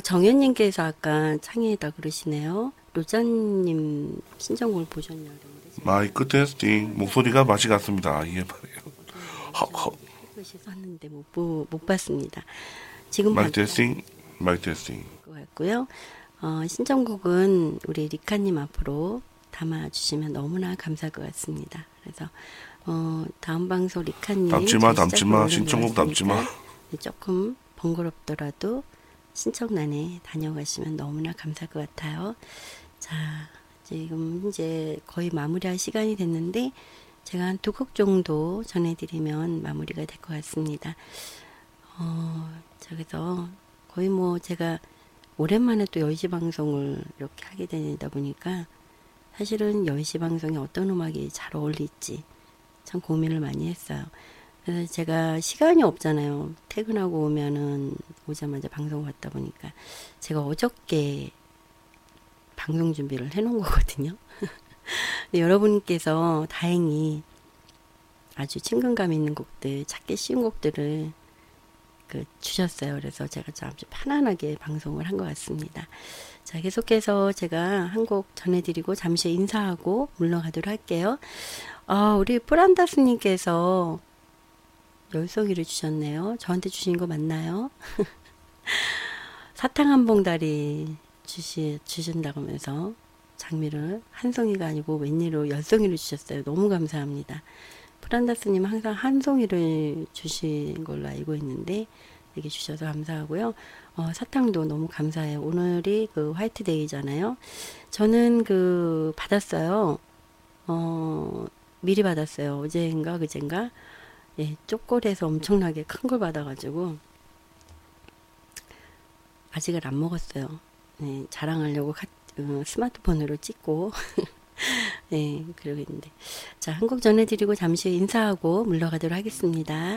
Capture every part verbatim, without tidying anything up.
정현님께서 아까 창의해다 그러시네요. 로자님 신청곡을 보셨냐고 그러는데 마이크 테스팅. 목소리가 맛이 갔습니다. 이게 말이에요. 이것이 썼는데 못, 보, 못 봤습니다. 지금 마이크 테스팅. 마이크 테스팅. 것 같고요. 어, 신청곡은 우리 리카님 앞으로 담아주시면 너무나 감사할 것 같습니다. 그래서 어, 다음 방송 리카님 담지마 담지마 신청곡 담지마. 조금 번거롭더라도 신청란에 다녀가시면 너무나 감사할 것 같아요. 자, 지금 이제 거의 마무리할 시간이 됐는데 제가 한 두 곡 정도 전해드리면 마무리가 될 것 같습니다. 어, 자, 그래서 거의 뭐 제가 오랜만에 또 열 시 방송을 이렇게 하게 되다 보니까 사실은 열 시 방송에 어떤 음악이 잘 어울릴지 참 고민을 많이 했어요. 그래서 제가 시간이 없잖아요. 퇴근하고 오면은 오자마자 방송 왔다 보니까 제가 어저께 방송 준비를 해놓은 거거든요. 여러분께서 다행히 아주 친근감 있는 곡들, 찾기 쉬운 곡들을 그 주셨어요. 그래서 제가 좀 아주 편안하게 방송을 한 것 같습니다. 자, 계속해서 제가 한 곡 전해드리고 잠시 인사하고 물러가도록 할게요. 아, 우리 프란다스님께서 열성이를 주셨네요. 저한테 주신 거 맞나요? 사탕 한 봉다리 주시, 주신다고 하면서 장미를 한 송이가 아니고 웬일로 열송이를 주셨어요. 너무 감사합니다. 프란다스님 항상 한 송이를 주신 걸로 알고 있는데 이렇게 주셔서 감사하고요. 어, 사탕도 너무 감사해요. 오늘이 그 화이트데이잖아요. 저는 그 받았어요. 어, 미리 받았어요. 어제인가 그젠가. 예, 쪼꼬리에서 엄청나게 큰 걸 받아가지고 아직은 안 먹었어요. 네, 자랑하려고 카, 어, 스마트폰으로 찍고 네, 그러고 있는데 자, 한 곡 전해드리고 잠시 인사하고 물러가도록 하겠습니다.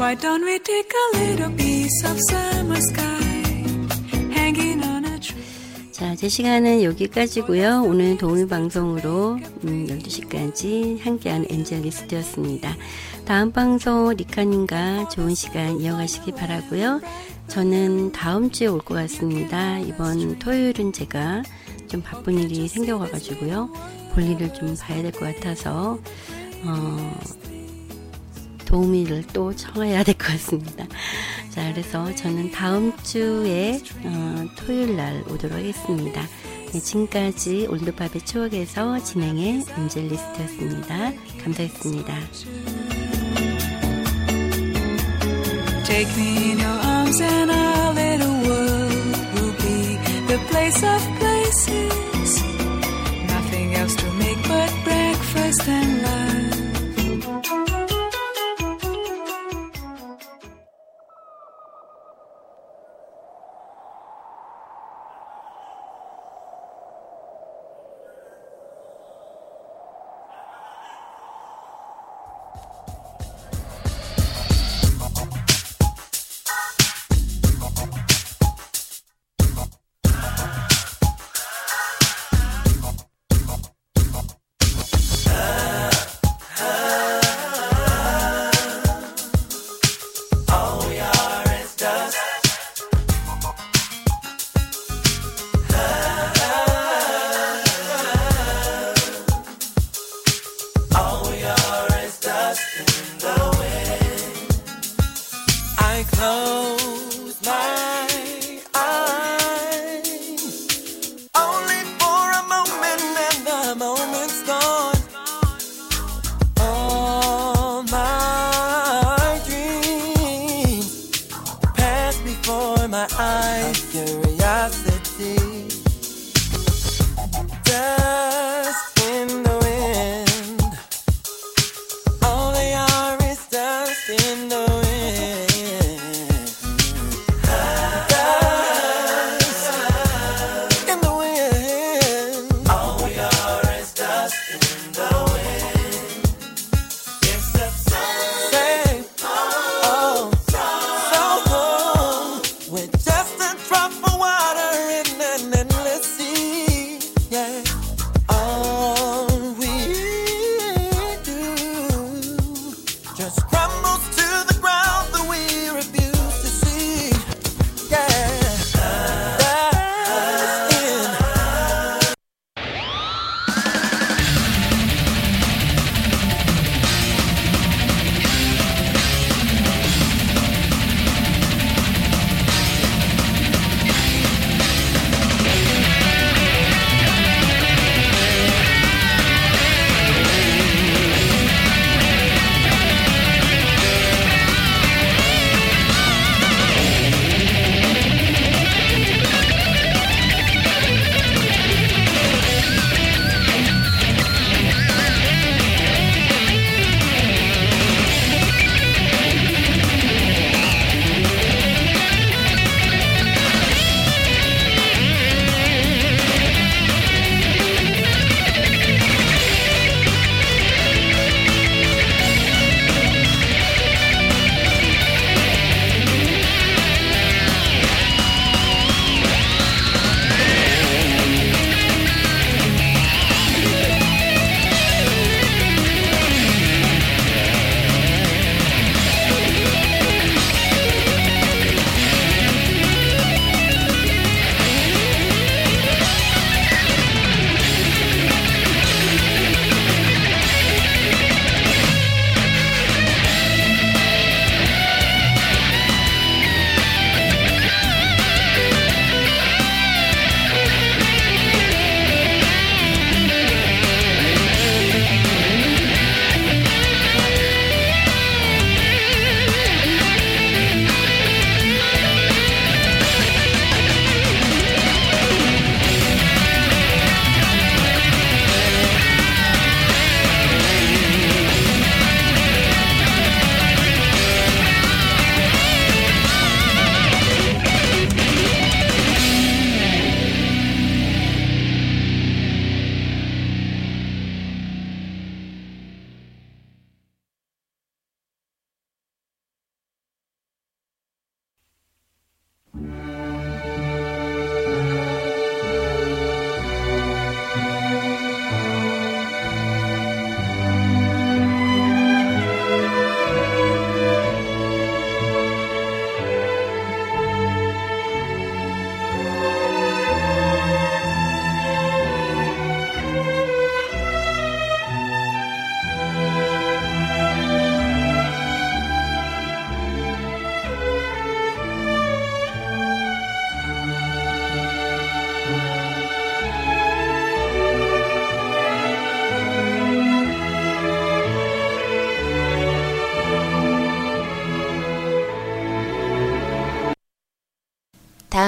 Why don't we take a little piece of summer sky hanging on a tree? 자, 제 시간은 여기까지고요. 오늘 도우미 방송으로 음, 열두 시까지 함께한 엔젤리스트였습니다. 다음 방송 리카님과 좋은 시간 이어가시기 바라고요. 저는 다음 주에 올 것 같습니다. 이번 토요일은 제가 좀 바쁜 일이 생겨가지고요. 볼일을 좀 봐야 될 것 같아서 어, 도우미를 또 청해야 될 것 같습니다. 자, 그래서 저는 다음 주에 어, 토요일 날 오도록 하겠습니다. 네, 지금까지 올드팝의 추억에서 진행의 엔젤리스트였습니다. 감사했습니다. Take me in your arms and our little world will be the place of places. Nothing else to make but breakfast and love.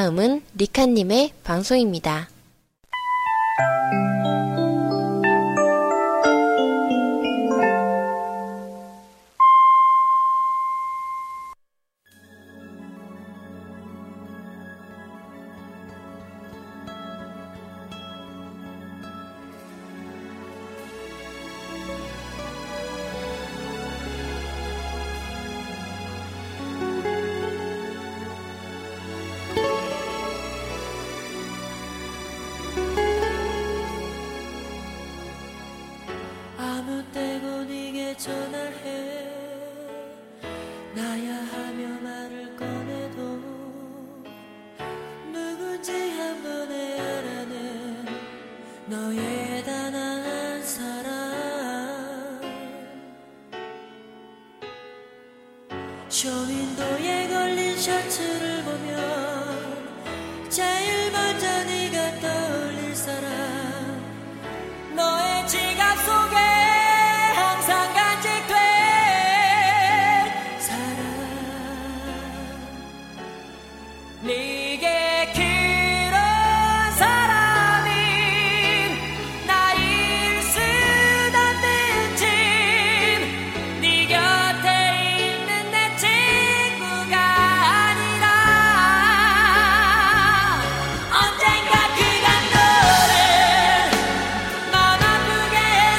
다음은 리카님의 방송입니다. 쇼윈도에 걸린 셔츠를 보면 제일 먼저 네가 떠올릴 사람, 너의 지갑 속에 항상 간직될 사람, 네게 그런 사람이 나일 순 없는지, 네 곁에 있는 내 친구가 아니라 언젠가 그간 너를 맘 아프게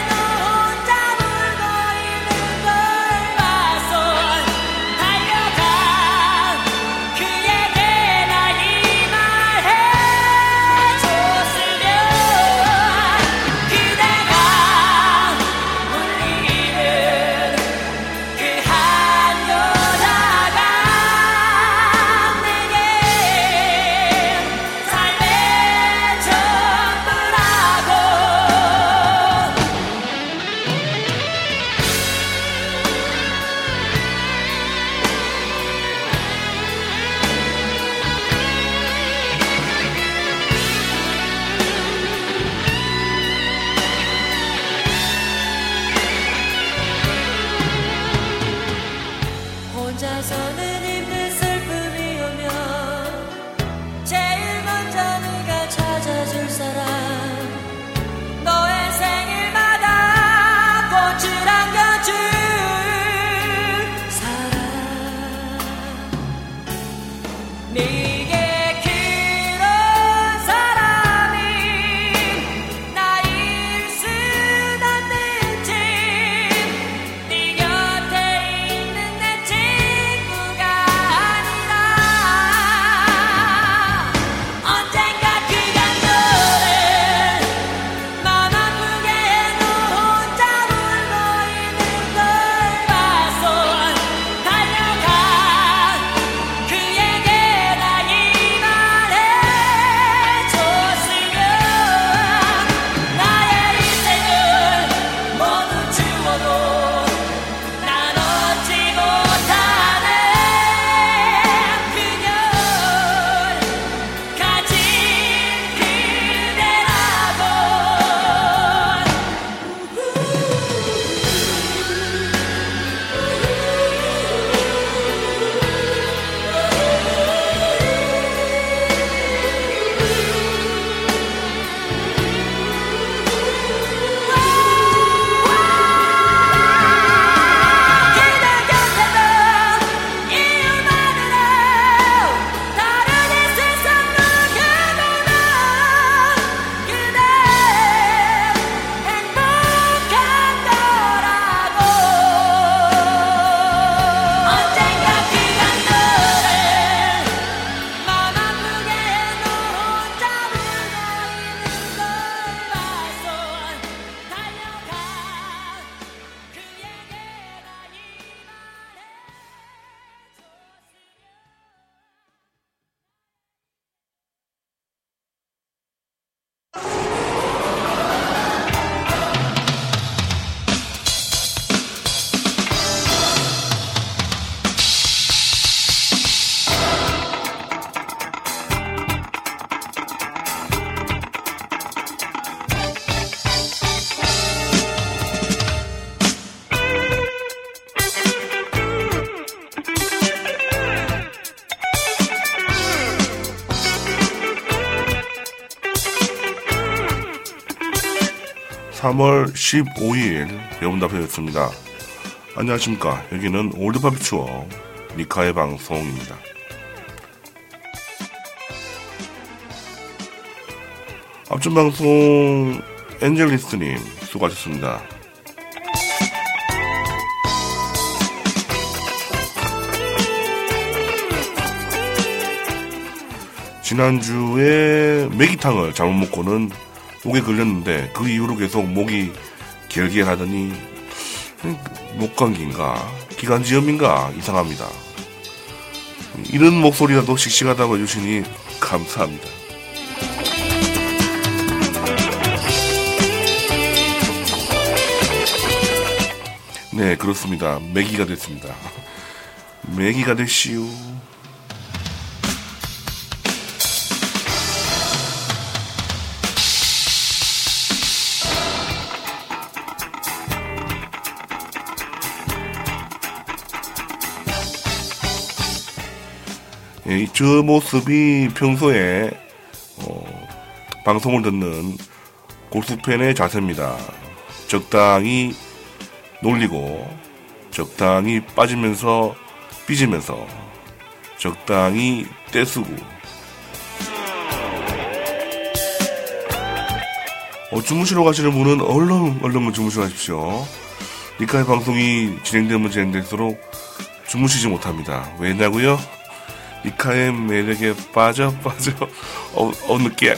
삼월 십오일 여문답회였습니다. 안녕하십니까. 여기는 올드팝 추억 니카의 방송입니다. 앞전 방송 엔젤리스님 수고하셨습니다. 지난주에 메기탕을 잘못 먹고는 목에 걸렸는데 그 이후로 계속 목이 결결하더니 목감기인가 기관지염인가 이상합니다. 이런 목소리라도 씩씩하다고 해주시니 감사합니다. 네, 그렇습니다. 매기가 됐습니다. 매기가 됐시오. 예, 저 모습이 평소에 어, 방송을 듣는 골수팬의 자세입니다. 적당히 놀리고 적당히 빠지면서 삐지면서 적당히 떼쓰고 어, 주무시러 가시는 분은 얼른 얼른 주무시러 가십시오. 니카의 방송이 진행되면 진행될수록 주무시지 못합니다. 왜냐고요? 니카의 매력에 빠져 빠져 어, 어 늦게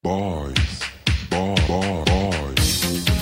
Boys, boy, boy, boys.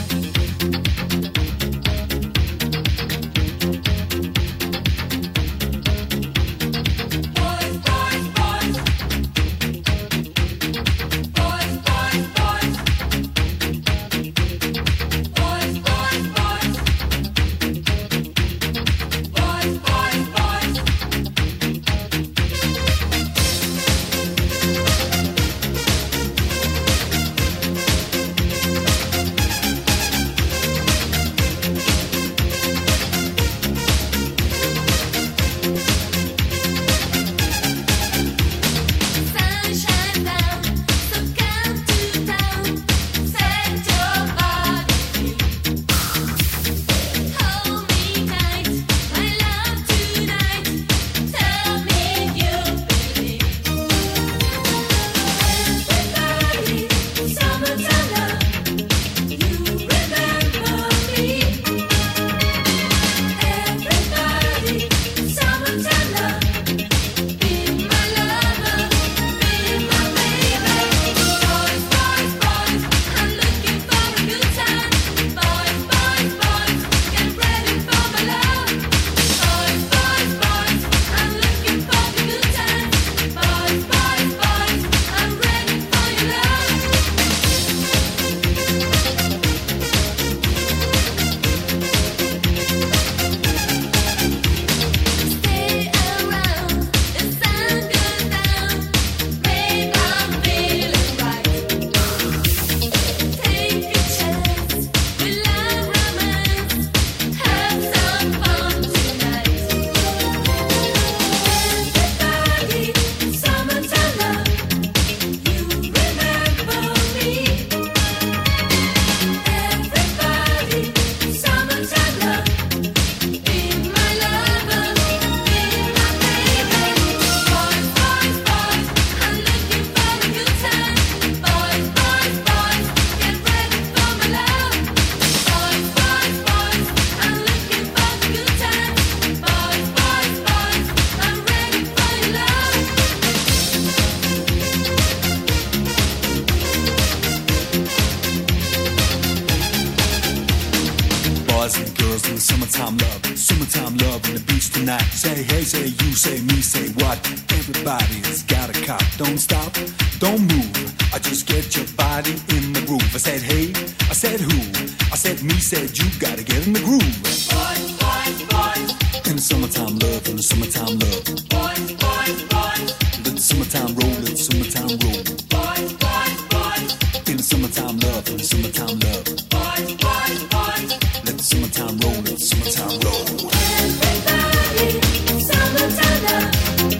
Summertime love, summertime love on the beach tonight. Say hey, say you, say me, say what? Everybody's got a cop. Don't stop, don't move. I just get your body in the groove. I said hey, I said who? I said me, said you. Gotta get in the groove. Boys, boys, boys. In the summertime love, in the summertime love. Boys, boys, boys. Let the summertime roll, let the summertime roll. Boys, boys, boys. In the summertime love, in the summertime love. Boys, boys, boys. Let the summertime roll, let the summertime roll. Everybody, summertime love.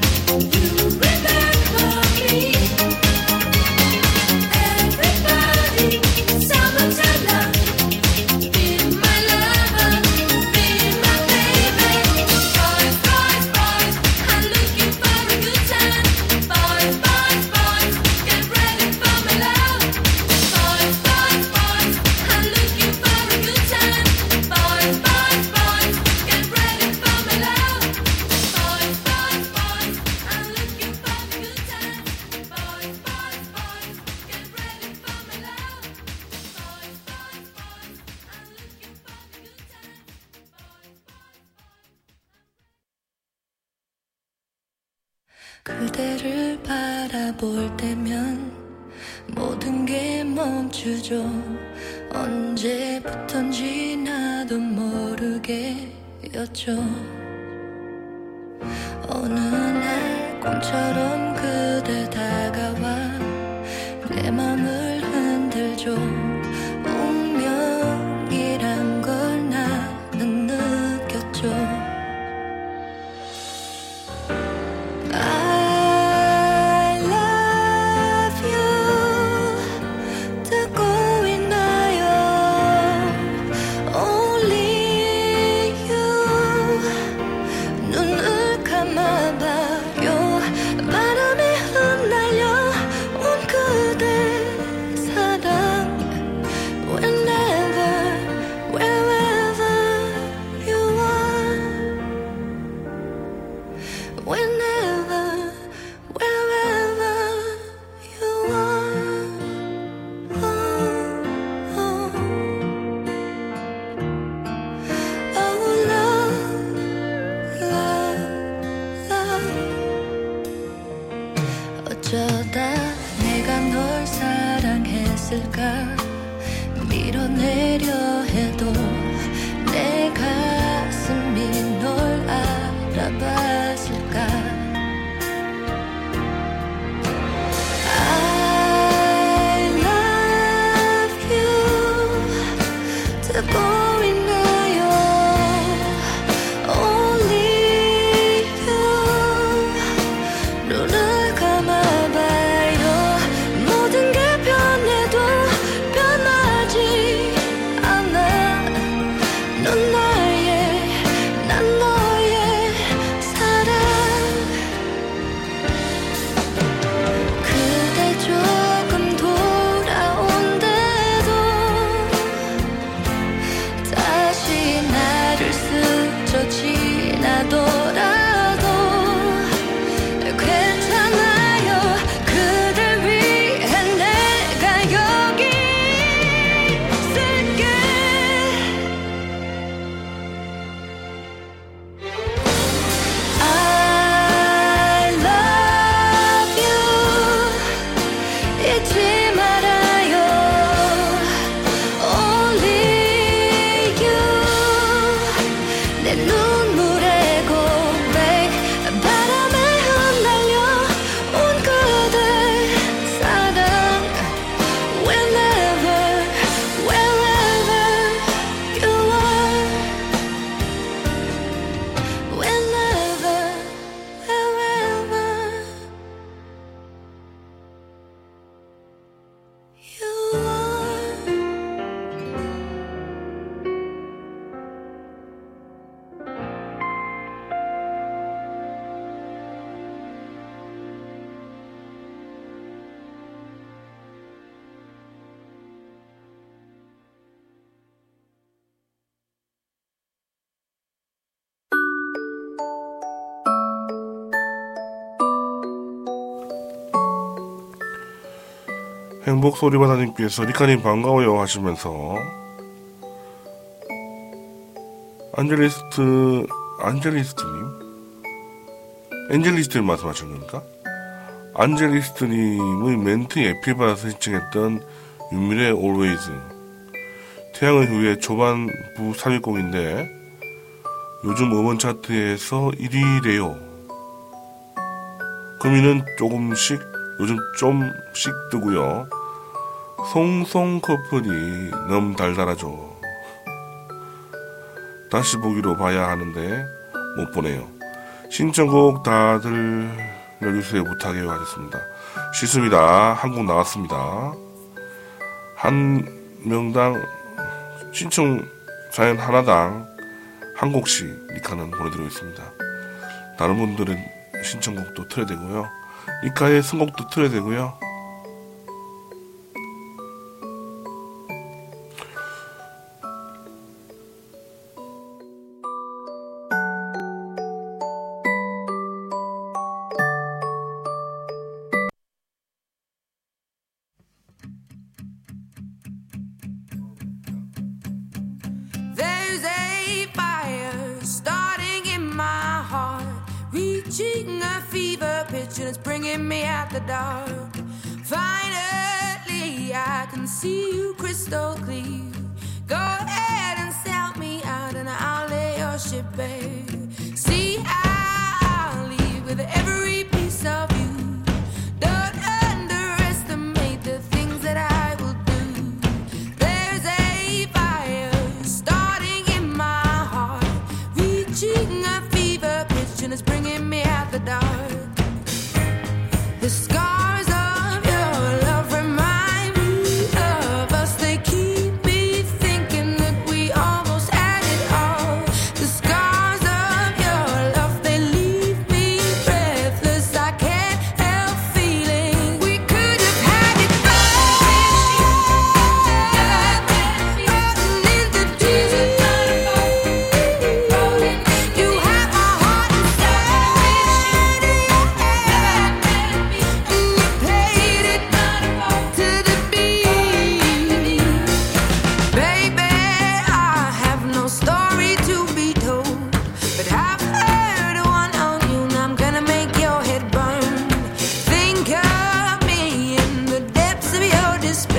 You remember me. Everybody, summertime love. Be my lover, be my baby. Boys, boys, boys, I'm looking for a good time. Boys, boys, boys, get ready for my love. Boys, boys, boys, I'm looking for a good time. Boys, boys, boys, get ready for my love. Boys, boys, boys, I'm looking for a good time. Boys, boys, boys, get ready for my love. Boys, boys, boys, I'm looking for a good time. 그대를 바라볼 때면 모든 게 멈추죠. 언제부턴지 나도 모르게였죠. 어느 날 꿈처럼 그대 다가와 내 맘을 흔들죠. 운명이란 걸 나는 느꼈죠. I love you 듣고 있나요? Only you 눈을 감아봐요. 바람에 흩날려 온 그대 사랑 있을까 밀어내려 해도 내 가슴이 널 알아봤을까 I love you 듣고 있나요 Only you 눈을 감아봐요 모든 게 변해도 변하지 않아 넌 나의 난 너의 사랑 그대 조금 돌아온대도 다시 나를 스쳐 지나더라도 괜찮아요 그댈 위해 내가 여기 있을게 I love you 잊지 말아요 Only you 내 눈물의 고백 바람에 흩날려 온 그대 사랑 Whenever wherever you are Whenever wherever you are 행복 소리바다님께서 리카님 반가워요 하시면서 안젤리스트 안젤리스트님 엔젤리스트를 말씀하신 겁니까? 안젤리스트님의 멘트 에피바에서 신청했던 윤미래의 Always 태양의 후예 초반부 삼 위곡인데 요즘 음원 차트에서 일 위래요. 금위는 조금씩 요즘 좀씩 뜨고요. 송송 커플이 너무 달달하죠. 다시 보기로 봐야 하는데 못 보네요. 신청곡 다들 열주세요 부탁해요 하셨습니다. 싫습니다. 한곡 나왔습니다. 한 명당 신청 사연 하나당 한 곡씩 리카는 보내드리고 있습니다. 다른 분들은 신청곡도 틀어야 되고요. 리카의 선곡도 틀어야 되고요. There's a fire starting in my heart, reaching a fever pitch and it's bringing me out the dark. Finally, I can see you crystal clear. Go ahead and sell me out and I'll lay your ship bare. See, I'll leave with every piece of you. Don't underestimate the things that I will do. There's a fire starting in my heart, reaching a fever pitch and it's bringing me out the dark. The scars of your love remind me of us. They keep me thinking that we almost had it all. The scars of your love, they leave me breathless. I can't help feeling we could have had it all. Rolling in the deep. You have my heart inside.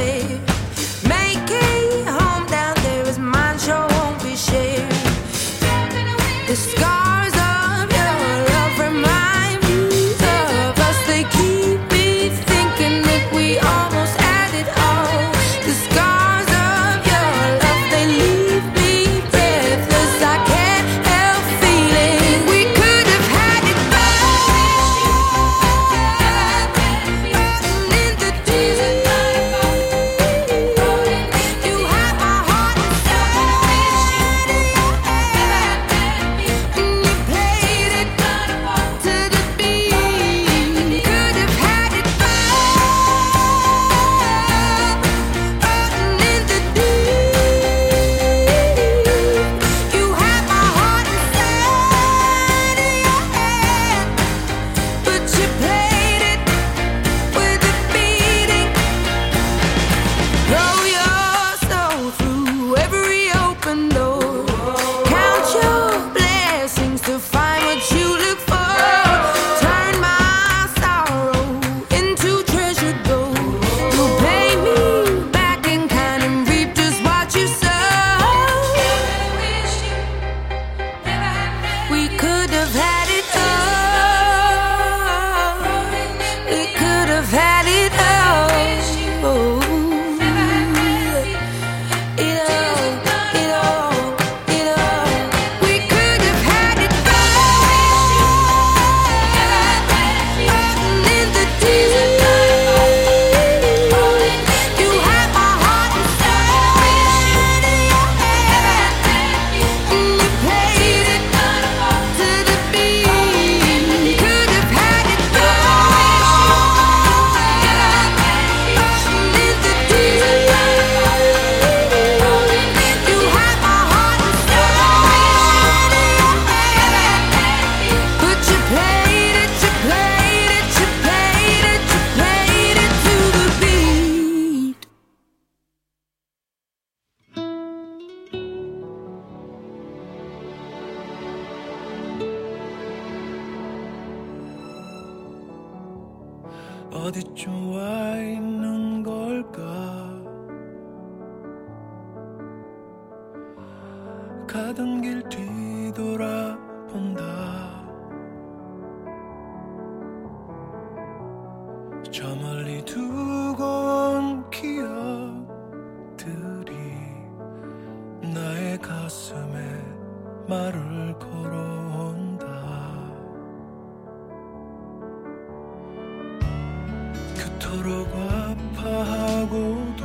fair. Making home down there is mine, sure won't be shared. The scars of your love remind me of us. They keep me thinking that we almost had it all. The scars of your love, they leave me breathless. I can't help feeling we could have had it all. In the deep, you have my heart inside of your hand, and you played it to the beat. Could have had it all. In the deep, you have my heart inside of your hand, but you played it with a beating. Throw your soul through every open door. Count your blessings to find what you look for. Turn my sorrow into treasured gold. You pay me back in kind and reap just what you sow. We could have had it all. We could have had it all. It all, it all, it all. We could have had it all. In the deep, you have my heart inside of your hand, and you played it to the beat. Could have had it all. In the deep, you have my heart inside of your hand, but you played it, you played it, you played it, you played it to the beat. 어디쯤 와 있는 걸까? 가던 길 뒤돌아본다. 저 멀리 두고 온 기억들이 나의 가슴에 말을 걸어온다. 그토록 아파하고도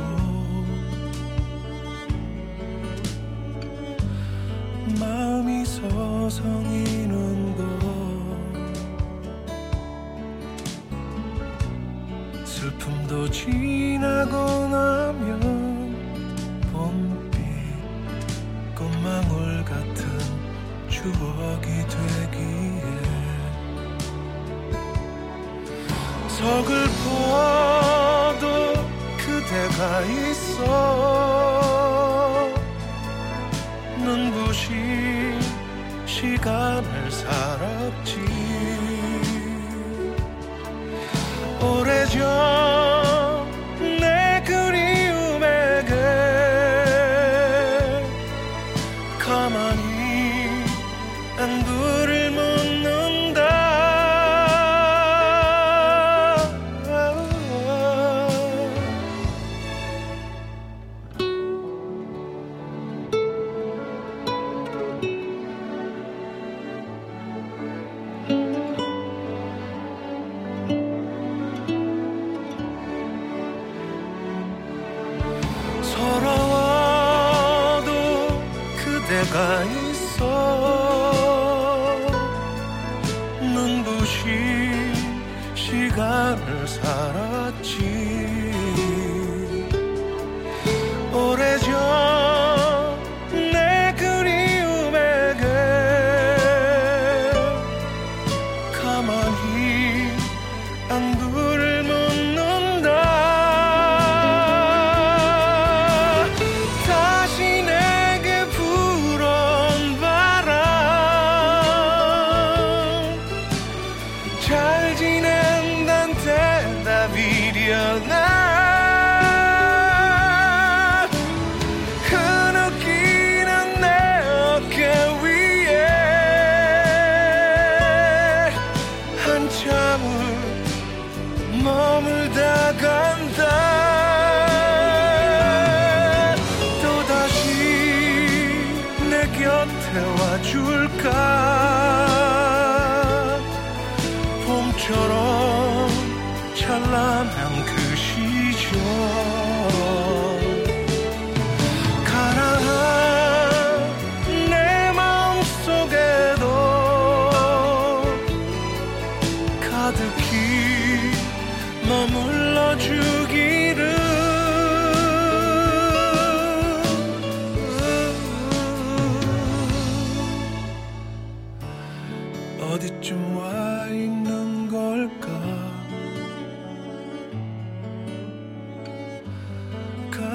마음이 서성이는 것. 슬픔도 지나고 나면 봄빛 꽃망울 같은 추억이 되기에 서글퍼도 그대가 있어. 눈부신 시간을 살았지. 오래전 내 그리움에게 가만히 안부를 묻는다. 서러워도 그대가 있어. 눈부신 시간을 살았지. 오래전 내 그리움에게 가만히 안부를 묻는다. 다시 내게 불어온 바람, 잘 지낸단 대답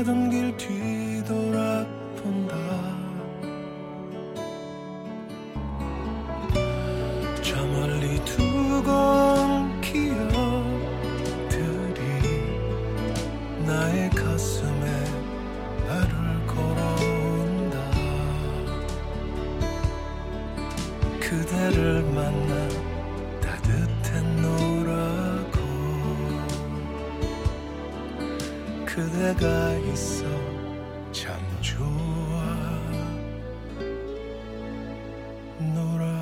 가던 길 뒤돌아본다. 저 멀리 두고 온 기억들이 나의 가슴에 발을 걸어온다. 그대를 만나 따뜻했노라고. 그대가 있어 참 좋아 노라고.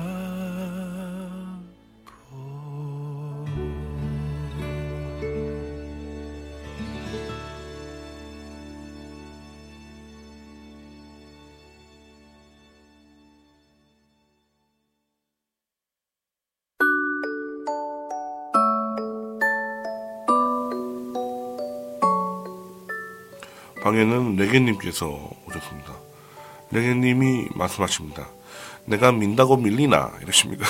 방에는 레게님께서 오셨습니다. 레게님이 말씀하십니다. 내가 민다고 밀리나 이러십니다.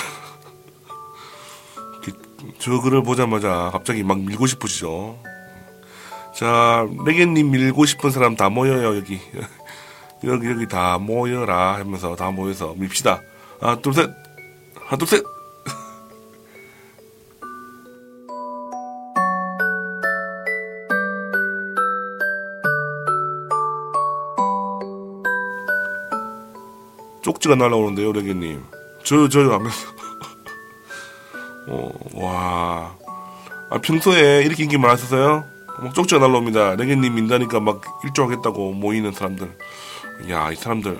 저 글을 보자마자 갑자기 막 밀고 싶으시죠. 자, 레게님 밀고 싶은 사람 다 모여요. 여기 여기 여기 다 모여라 하면서 다 모여서 밉시다. 하나 둘 셋, 하나 둘 셋. 쪽지가 날라오는데요, 레게님. 저요, 저요 하면서. 어, 와. 아, 평소에 이렇게 인기 많았었어요? 막 쪽지가 날라옵니다. 레게님 민다니까 막 일조하겠다고 모이는 사람들. 야, 이 사람들.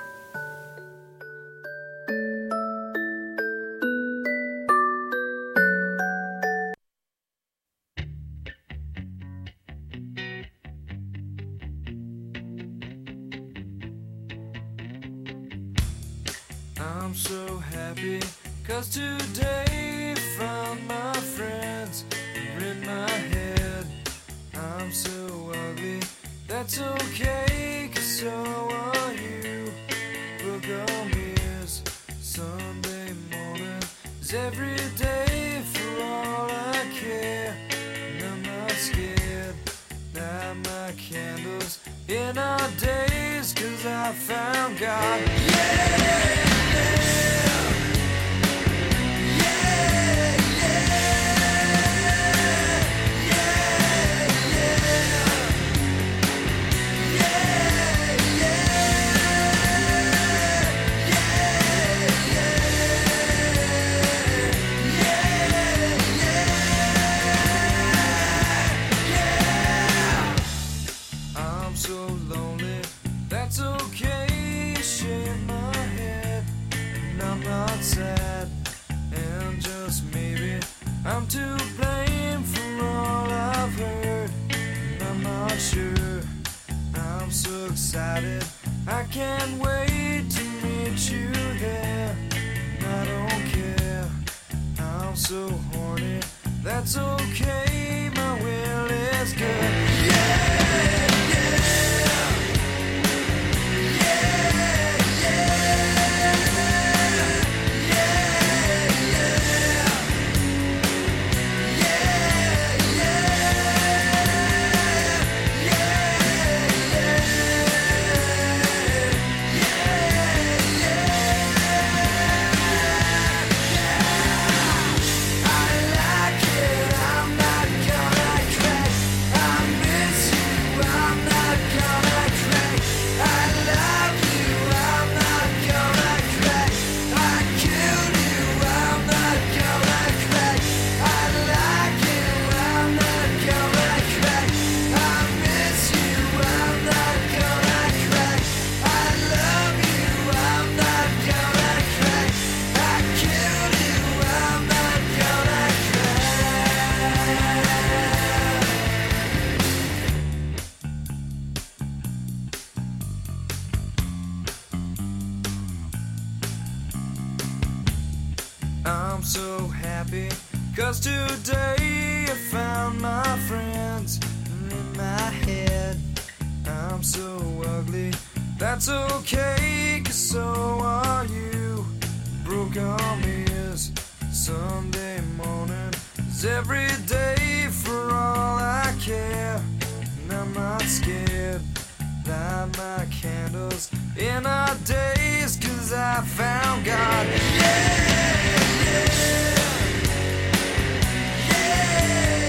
I'm so happy cause today found my friends are in my head. I'm so ugly, that's okay cause so are you. Book on mirrors, Sunday morning is every day for all I care. And I'm not scared, light my candles in our days cause I found God. Yeah! I'm so lonely, that's okay, shake my head, and I'm not sad, and just maybe I'm to blame for all I've heard, and I'm not sure, I'm so excited, I can't wait to meet you there, and I don't care, I'm so horny, that's okay, my will is good, yeah! I'm so happy, cause today I found my friends in my head. I'm so ugly, that's okay, cause so are you. Broke arm is Sunday morning, is every day for all I care. And I'm not scared, I found God. Yeah, yeah, yeah,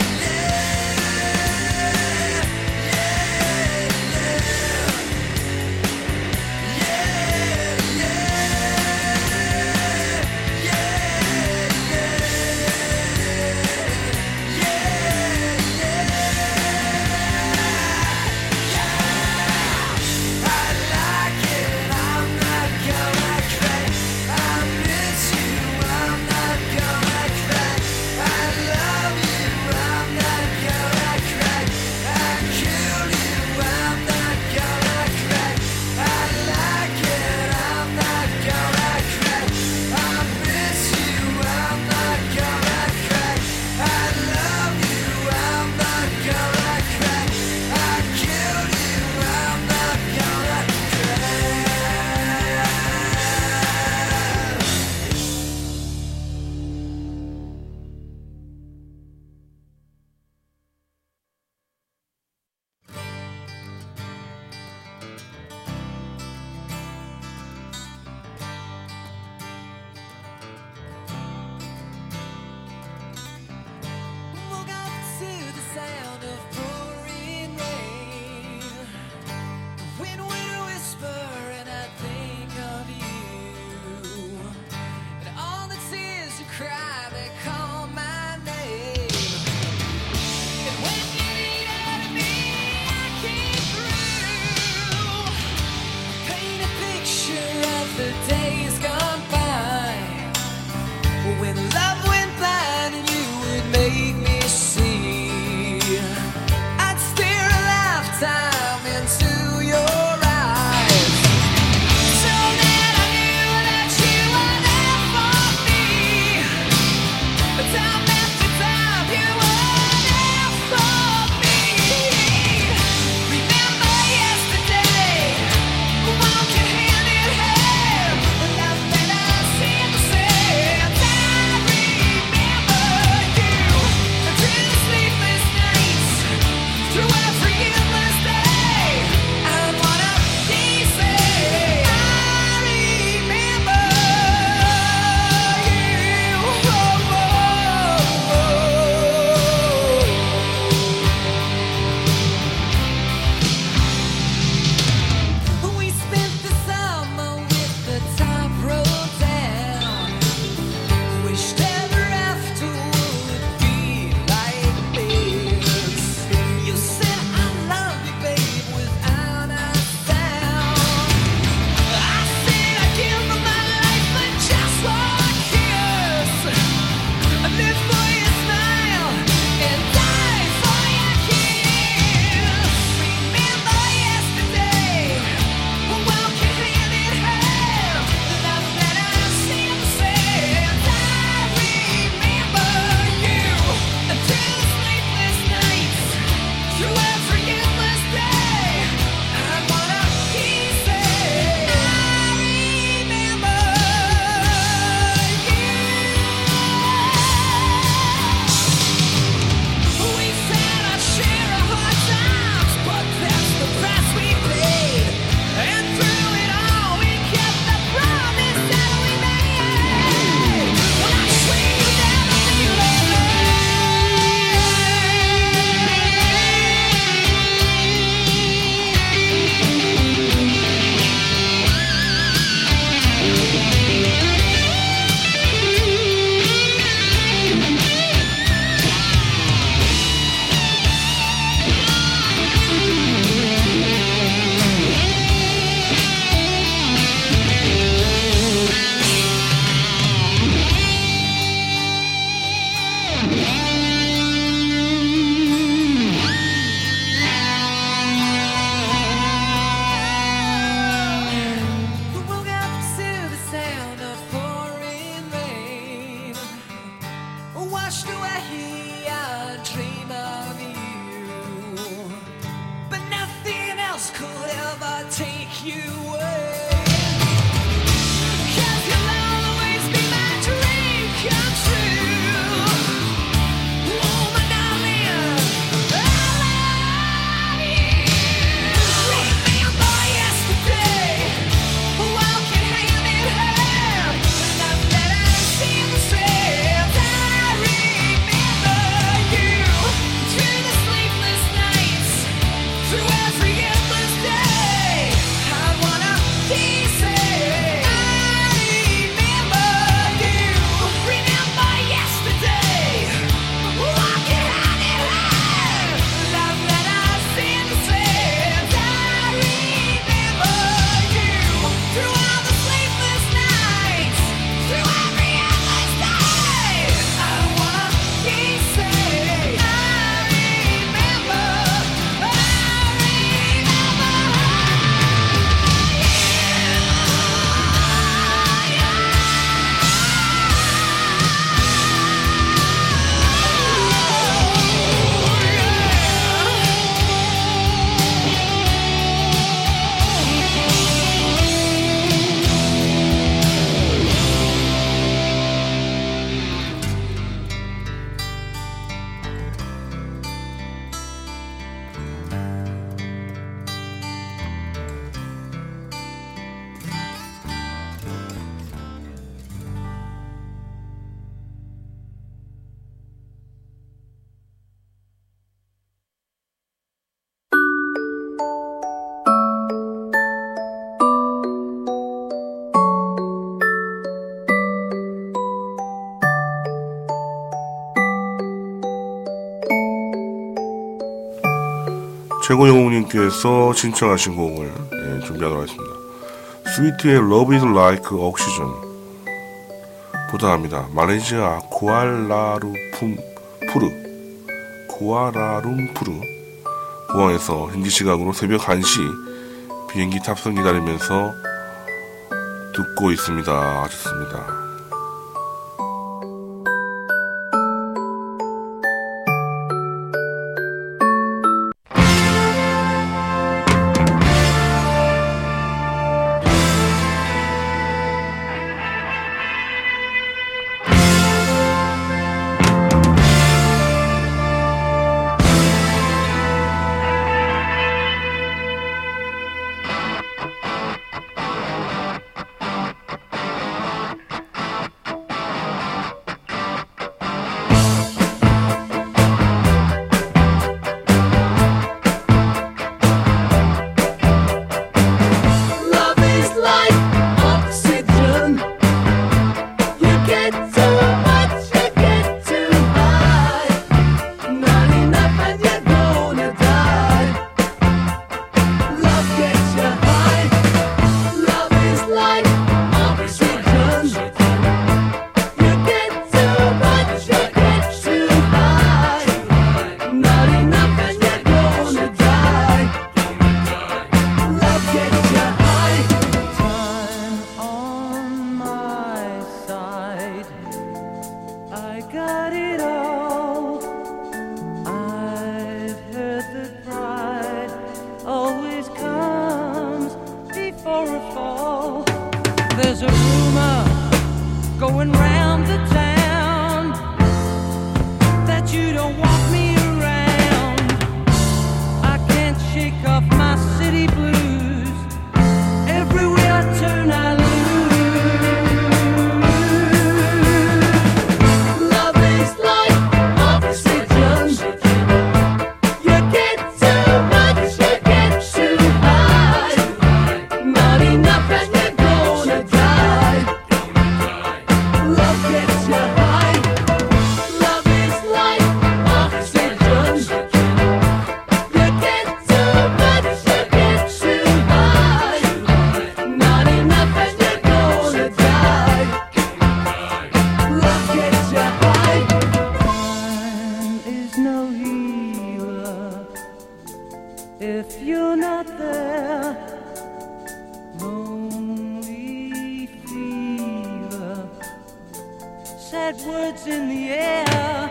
Remember yesterday, walking hand in hand. 최고영웅님께서 신청하신 곡을 예, 준비하도록 하겠습니다. 스위트의 Love is like oxygen 보다합니다. 말레이시아 쿠알라루푸르 쿠알라룸푸르 공항에서 현지 시각으로 새벽 한 시 비행기 탑승 기다리면서 듣고 있습니다. 좋습니다. Love is like oxygen. You get too much, you get too high. Not enough and you're gonna die. Love gets you high. Love is like oxygen. You get too much, you get too high. Not enough and you're gonna die. Love gets you high. Time on my side. I got it all. I've heard that pride always comes before a fall. There's a rumor going round the town that you don't want me around. I can't shake off my city blues. Everywhere I turn, I lose. Love is like oxygen. You get too much, you get too high. Not enough and you're gonna die. Love gets you high. Love is like oxygen. You get too much, you get too high. Not enough and you're gonna die. Love gets you high. Time is no healer if you're not there. Lonely fever, sad words in the air.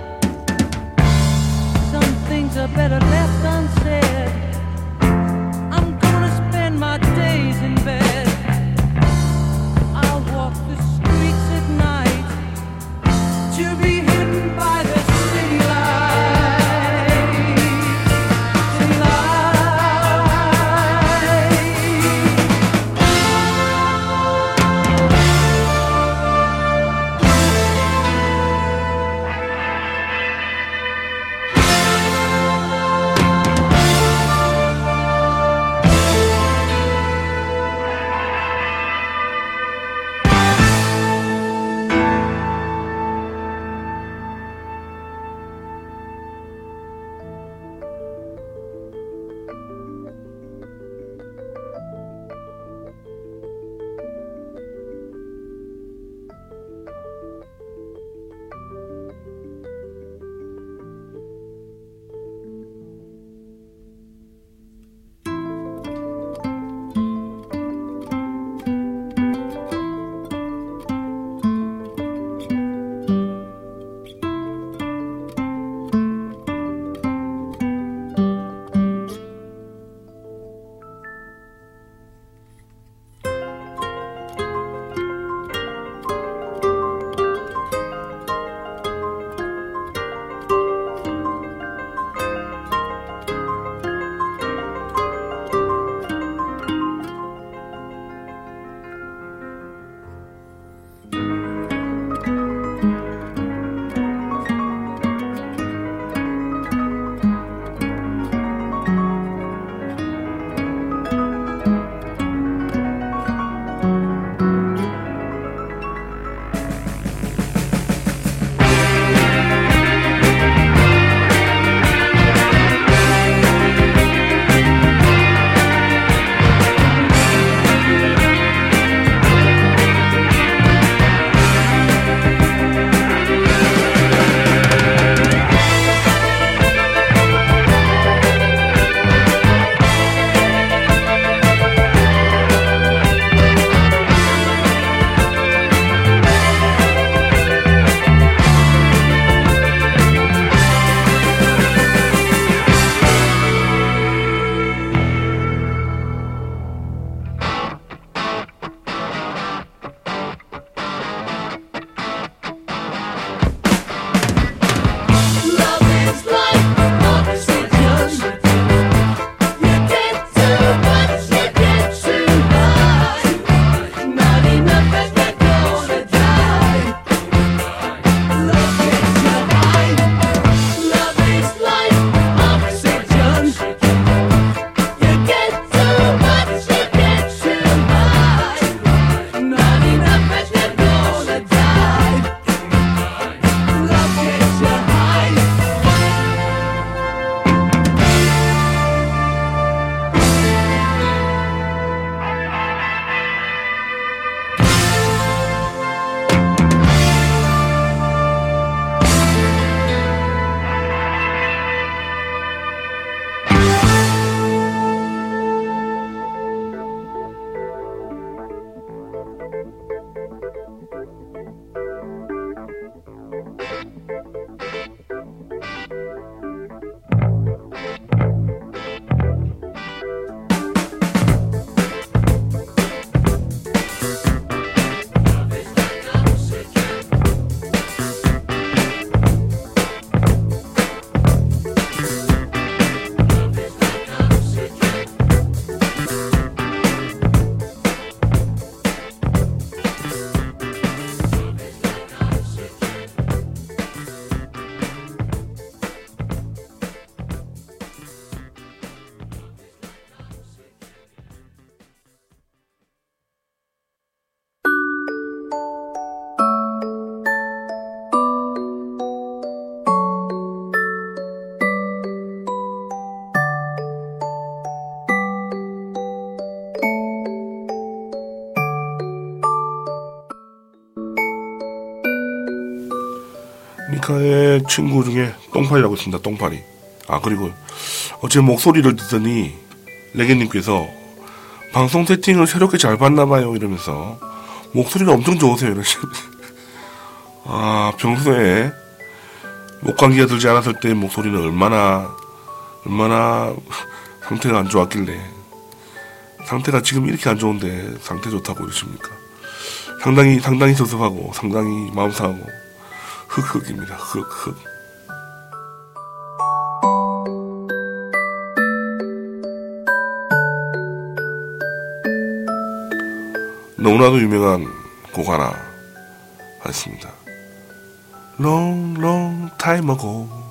Some things are better left unsaid. I'm gonna spend my days in bed. I'll walk the streets at night to be hidden by the city lights. City lights. 니카의 친구 중에 똥파리라고 있습니다. 똥파리. 아, 그리고 어제 목소리를 듣더니 레게님께서 방송 세팅을 새롭게 잘 봤나봐요 이러면서 목소리가 엄청 좋으세요 이러시. 아, 평소에 목감기가 들지 않았을 때 목소리는 얼마나 얼마나 상태가 안 좋았길래 상태가 지금 이렇게 안 좋은데 상태 좋다고 이러십니까? 상당히 상당히 섭섭하고 상당히 마음 상하고 흑흑입니다. 흑흑. 너무나도 유명한 곡 하나 하겠습니다. Long long time ago